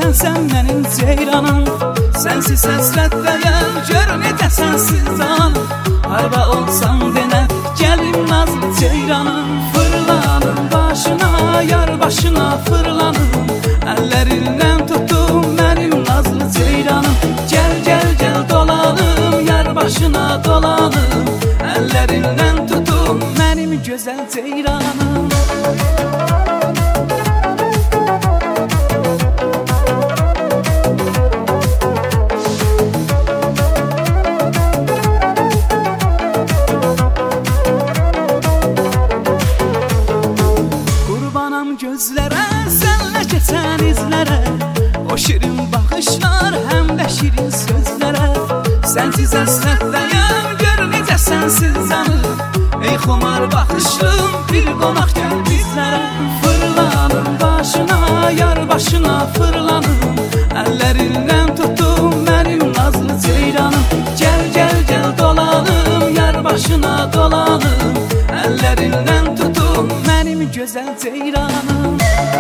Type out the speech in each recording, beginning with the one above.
Sən mənim ceyranım, sənsiz həsrətdəyəm, gör necə sənsiz canım. Harda olsan denə, gəlim nazlı ceyranım. Fırlanım başına, yar başına fırlanım. Əllərindən tutum mənim nazlı ceyranım. Gəl, gəl, gəl dolanım, yar başına dolanım. Əllərindən tutum mənim gözəl ceyranım. Gözlərə, sənlə keçən izlərə, o şirin baxışlar, həm də şirin sözlərə. Sənsiz həsrətdəyəm, gör necə sənsiz canım. Ey xumar baxışlım, bir qonaq gəl bizlərə. Fırlanım başına, yar başına fırlanım. Əllərindən tutum mənim nazlı ceyranım. Gəl, gəl, gəl dolanım, yar başına dolanım. Əllərindən tutum mənim gözəl ceyranım.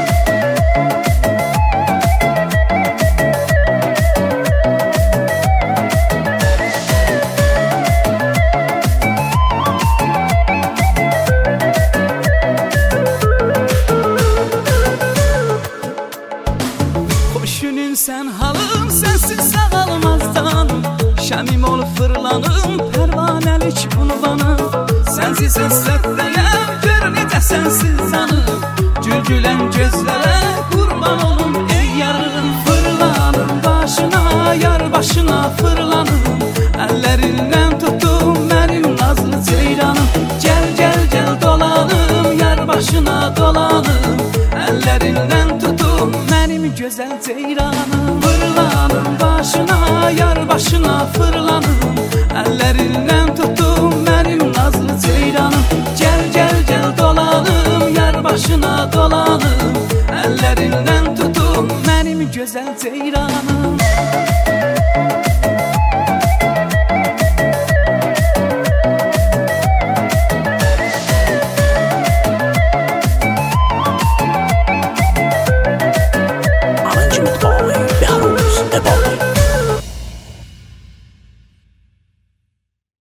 Xoşunun sən halım, sənsiz sağalmazdan. Şəmim olub fırlanım, pərvanəlik unvanım. Sənsiz həsrətdəyəm, gör necə sənsiz canım. Gülgülən gözlərə qurban olum ey yarım. Fırlanım başına, yar başına fırlanım. Əllərindən tutum mənim nazlı ceyranım. Gəl, gəl, gəl dolanım, yar başına dolanım. Əllərindən tutum mənim gözəl ceyranım. Fırlanım başına, yar başına fırlanım. Əllərindən tutum mənim nazlı ceyranım. Gəl, gəl, gəl dolanım, yar başına dolanım. Əllərindən tutum mənim gözəl ceyranım.